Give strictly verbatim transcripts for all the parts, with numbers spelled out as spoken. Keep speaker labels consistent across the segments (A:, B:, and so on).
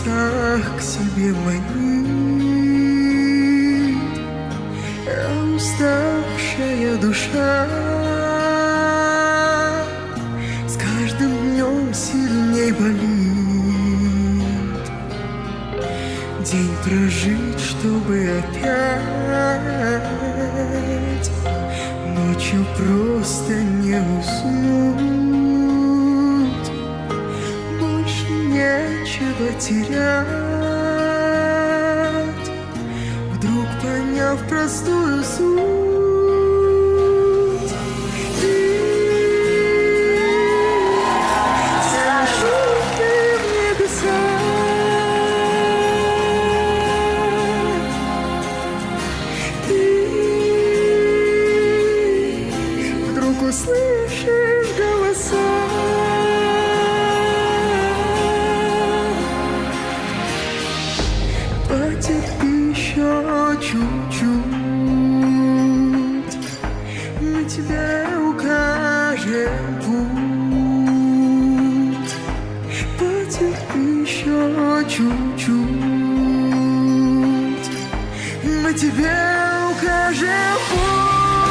A: сердцах к себе манит, а уставшая душа с каждым днем сильней болит. День прожить, чтобы опять ночью просто не уснуть. Больше нечего терять, вдруг поняв простую суть. Слышишь голоса, потерпи еще чуть-чуть, мы тебе укажем путь. Потерпи еще чуть-чуть, мы тебе укажем путь.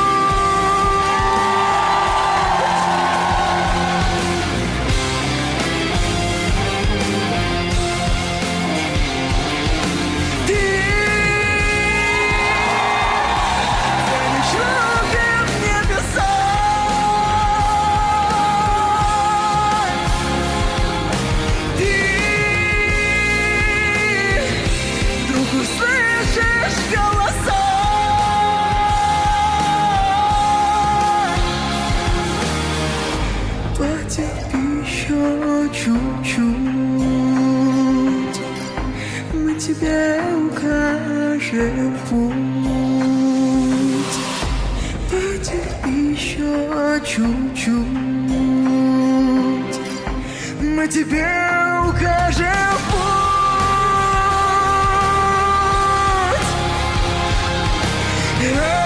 A: Услышишь голоса, потерпи еще чуть-чуть, мы тебе укажем путь. Потерпи еще чуть-чуть, мы тебе укажем путь. Yeah.